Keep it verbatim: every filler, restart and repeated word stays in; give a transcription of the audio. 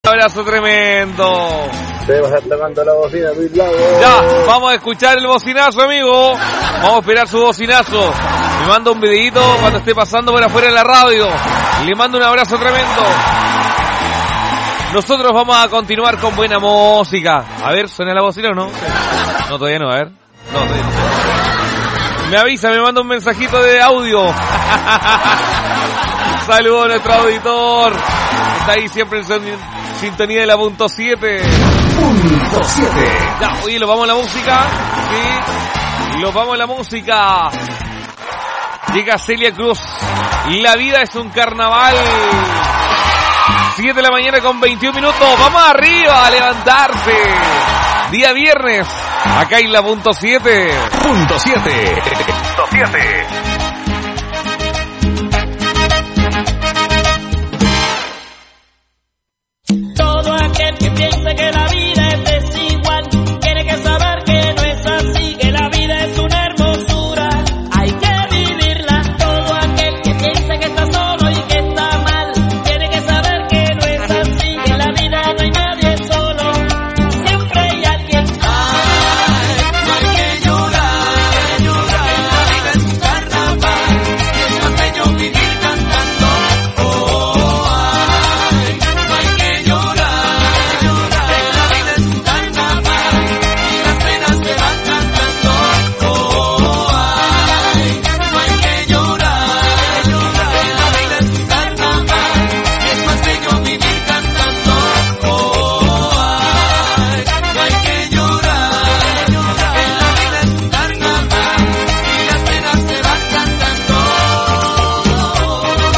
abrazo tremendo. Se va a estar tocando la bocina, Luis Lago. Ya, vamos a escuchar el bocinazo, amigo. Vamos a esperar su bocinazo. Me manda un videito cuando esté pasando por afuera de la radio. Le mando un abrazo tremendo. Nosotros vamos a continuar con buena música. A ver, ¿suena la bocina o no? No, todavía no, a ver. No, todavía no. Me avisa, me manda un mensajito de audio. Saludos a nuestro auditor. Está ahí siempre en sintonía de la punto siete. Punto siete. Ya, oye, ¿lo vamos a la música? Sí. Lo vamos a la música. Llega Celia Cruz. La vida es un carnaval. siete de la mañana con veintiún minutos. Vamos arriba a levantarse. Día viernes. Acá en la punto siete. Punto siete. Punto siete. Todo aquel que piensa que la vida es decir